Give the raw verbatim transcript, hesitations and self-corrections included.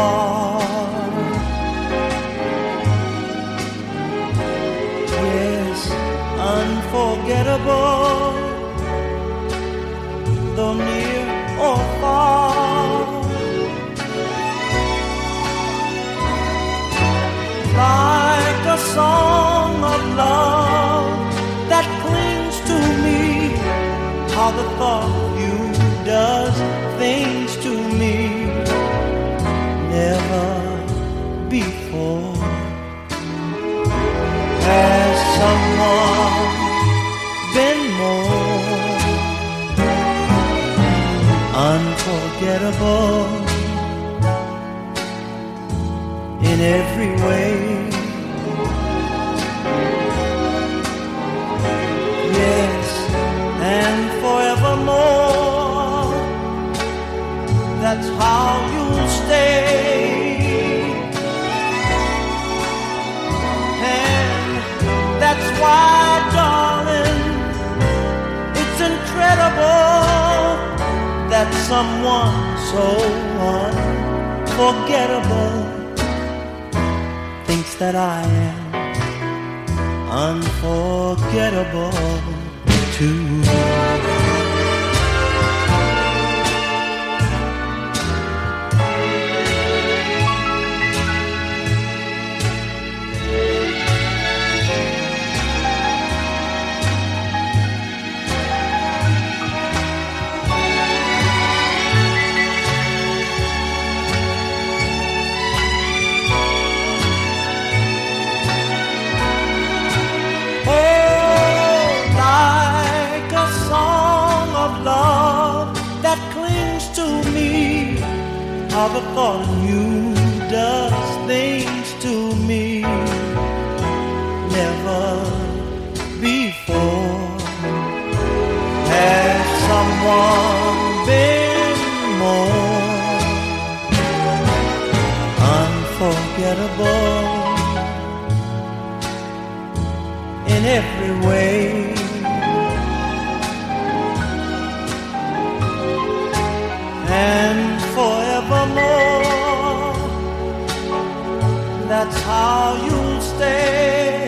far. Yes, unforgettable, though near or far. Like a song of love that clings to me, how the thought of you does things to me. Never before has someone been more unforgettable in every way. Yes, and forevermore, that's how you'll stay. And that's why, darling, it's incredible that someone so unforgettable thinks that I am unforgettable too. How the thought of you does things to me. Never before has someone been more unforgettable in every way. And forevermore, that's how you'll stay.